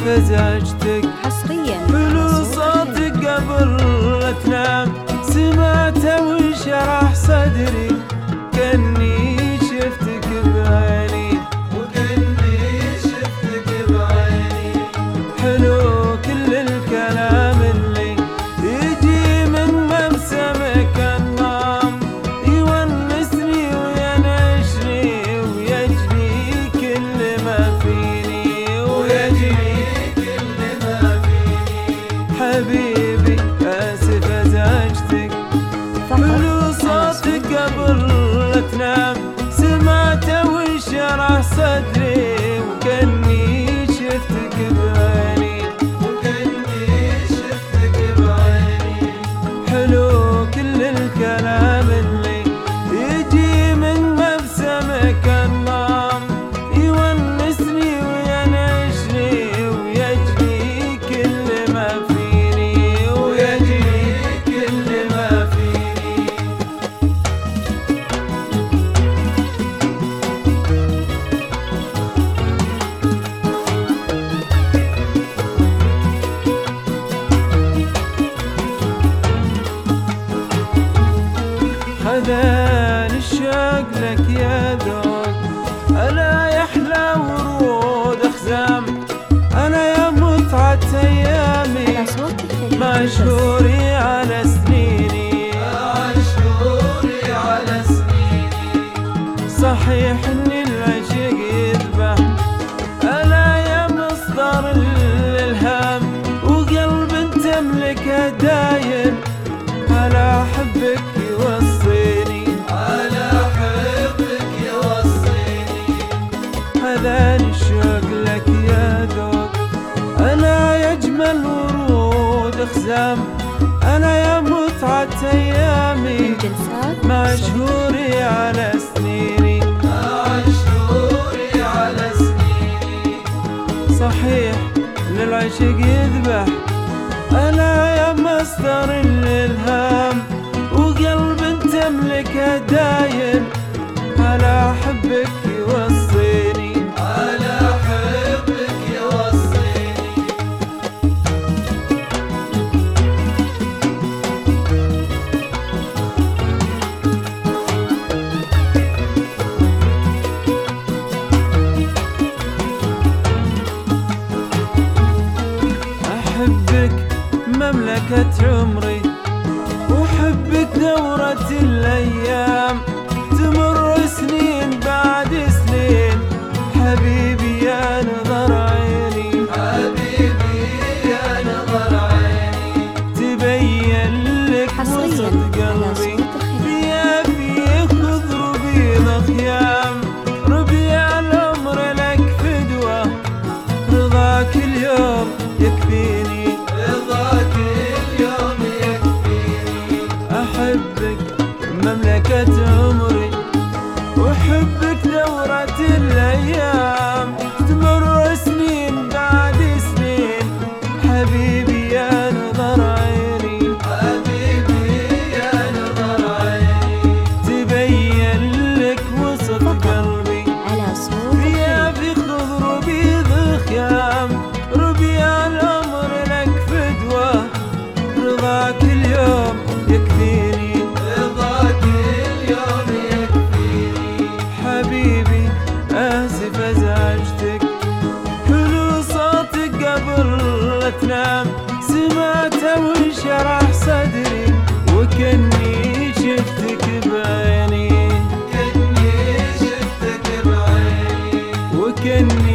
ازعجتك حصريا بصوتك قبل لا تنام، سمعته وانشرح صدري كأني شفتك بعيني، حلو كل الكلام اللي يجي من مبسمك النام، يونسني وينعشني ويجري كل ما فيني، حبيبي آسف أزعجتك بصوتك قبل لا تنام، سمعته وانشرح صدري وكأني شفتك بعيني، حلو كل الكلام اللي يجي من مبسمك النام، يونسني وينعشني ويجري كل ما فيني، كل ما فيني. خذاني الشوق لك يا ذوق، ألا يحلى ورود أخزام، أنا يا متعة أيامي مع شهوري على سنيني، صحيح إني العشق يذبح، ألا يا مصدر الإلهام، وقلب تملكه دايم، ألا أحبك هذاني الشوق لك يا ذوق، أنا يا أجمل ورود أخزام، أنا يا متعة أيامي مع شهوري على سنيني، صحيح للعشق يذبح، أنا يا مصدر الإلهام، وقلب تملكه دايم، ألا أحبك يوصيني، أحبك مملكة عمري، وحبك دورة الأيام، تمر سنين بعد سنين، حبيبي يا نظر عيني، تبين لك وسط قلبي، فيها فيه خضر بيض خيام، ربيع العمر لك فدوة، رضاك اليوم يكفيني، أحبك مملكة عمري، وحبك دورة الأيام، تمر سنين بعد سنين، حبيبي يا نظر عيني، تبين لك وسط قلبي، فيها في خضر بيض خيام، ربيع العمر لك فدوة، رضاك اليوم يكفيني، حبيبي آسف أزعجتك صوتك قبل لا تنام، سمعته وانشرح صدري وكأني شفتك بعيني، وكأني